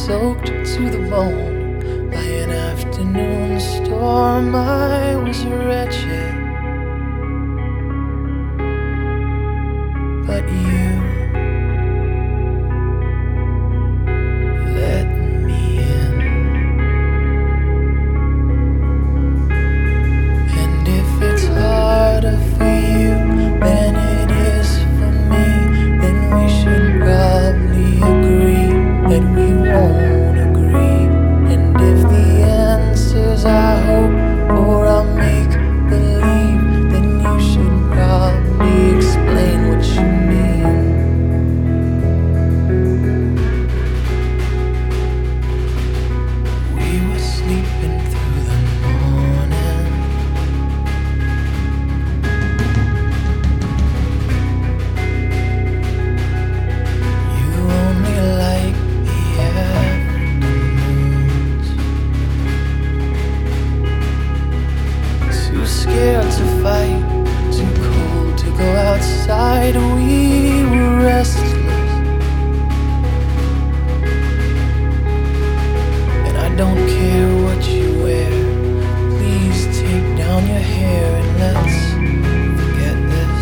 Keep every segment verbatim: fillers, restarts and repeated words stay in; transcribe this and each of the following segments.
soaked to the bone by an afternoon storm. I was wretched, but you let me in. And if it's harder for you than it is for me, then we should probably agree that we won't agree. And if the answers I hope or I'll make believe, then you should probably explain what you mean. We were sleeping through the morning. You only like the afternoons. Too scared to fight, too cold to go outside. We were restless, and I don't care what you wear. Please take down your hair and let's forget this.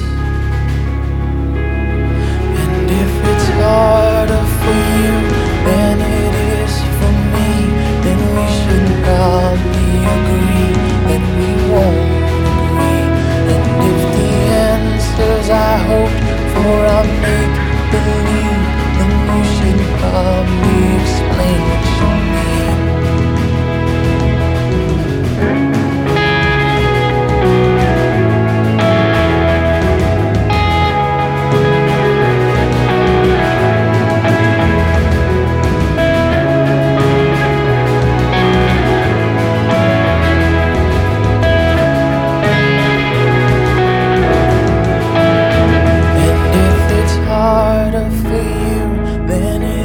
And if it's harder for you than it is for me, then we should probably agree that we won't agree. And if the answers I hoped for I'll make believe, then you should probably explain what you mean. And if it's harder for you than it